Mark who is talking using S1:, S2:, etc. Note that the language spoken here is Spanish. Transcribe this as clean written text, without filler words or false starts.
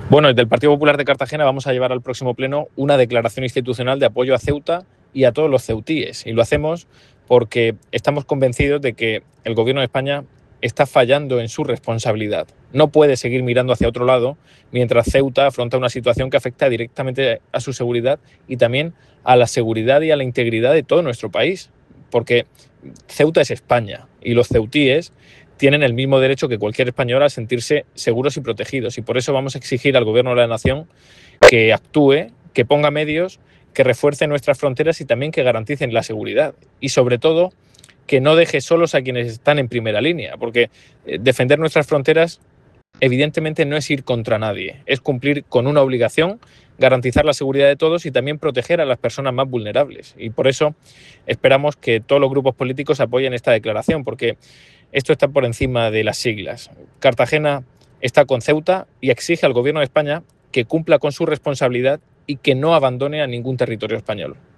S1: Bueno, desde el Partido Popular de Cartagena vamos a llevar al próximo pleno una declaración institucional de apoyo a Ceuta y a todos los ceutíes. Y lo hacemos porque estamos convencidos de que el Gobierno de España está fallando en su responsabilidad. No puede seguir mirando hacia otro lado mientras Ceuta afronta una situación que afecta directamente a su seguridad y también a la seguridad y a la integridad de todo nuestro país. Porque Ceuta es España y los ceutíes tienen el mismo derecho que cualquier español a sentirse seguros y protegidos. Y por eso vamos a exigir al Gobierno de la Nación que actúe, que ponga medios, que refuerce nuestras fronteras y también que garanticen la seguridad. Y sobre todo, que no deje solos a quienes están en primera línea, porque defender nuestras fronteras evidentemente no es ir contra nadie, es cumplir con una obligación, garantizar la seguridad de todos y también proteger a las personas más vulnerables. Y por eso esperamos que todos los grupos políticos apoyen esta declaración, porque esto está por encima de las siglas. Cartagena está con Ceuta y exige al Gobierno de España que cumpla con su responsabilidad y que no abandone a ningún territorio español.